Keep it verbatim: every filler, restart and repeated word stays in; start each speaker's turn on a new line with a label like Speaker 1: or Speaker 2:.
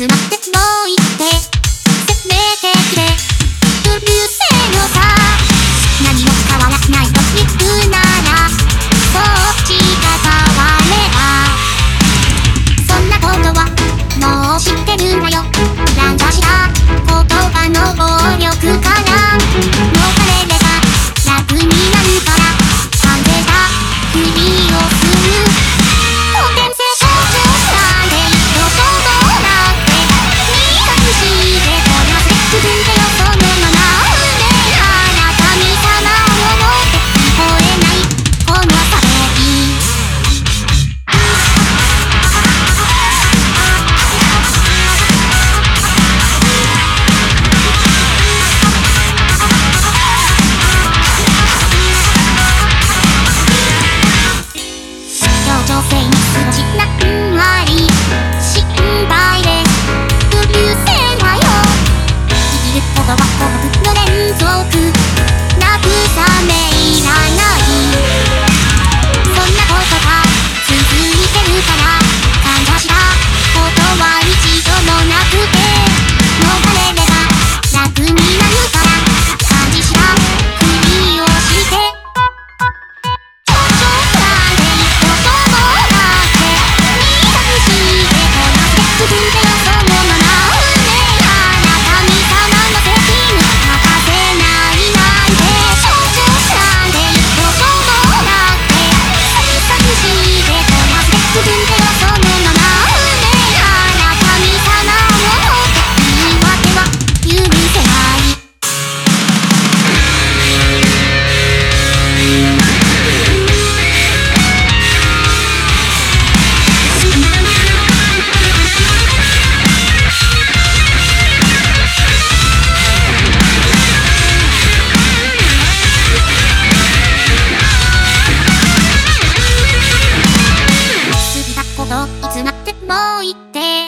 Speaker 1: つまってもういって攻めてきてうるせえのさ。何も変わらないと言うならそっちが変われば、そんなことはもう知ってるんだよ。乱射した言葉の暴力から逃れれば楽になるから、反省したふりをするポテンセ少女なんて一度もなくて見隠してこれまで続けよそのまま胸から神様を思って聞こえないこの叫び。女性に少し何割心配でうるせえわよ。生きることは幸福の連続、慰めいらない。そんなことが続いてるから感謝したことは一度もなくて、逃れれば楽になるから感じしたふりをしていつまってもういって